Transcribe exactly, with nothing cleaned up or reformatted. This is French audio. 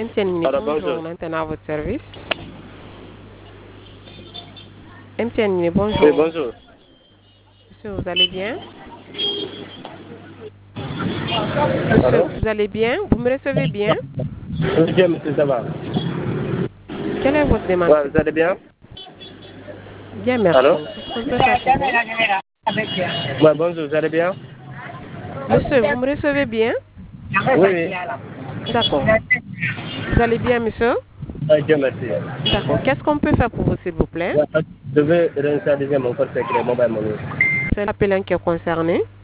M T N, Alors, bonjour, bonjour. maintenant à votre service. M T N, Oui, bonjour. bonjour. Monsieur, vous allez bien? Monsieur, Allô? vous allez bien? Vous me recevez bien? Oui, bien, monsieur, ça va. Quelle est votre demande, Ouais, s'il vous vous allez plaît? bien? Bien, Allô? merci. Qu'est-ce qu'on peut faire pour vous? Ouais, bonjour, vous allez bien? Monsieur, vous me recevez bien? Oui, oui. D'accord. Vous allez bien, monsieur? Ouais, Dieu merci. D'accord. Qu'est-ce qu'on peut faire pour vous, s'il vous plaît? Ouais, je vais réinitialiser mon code secret mobile money. C'est l'appel qui est concerné.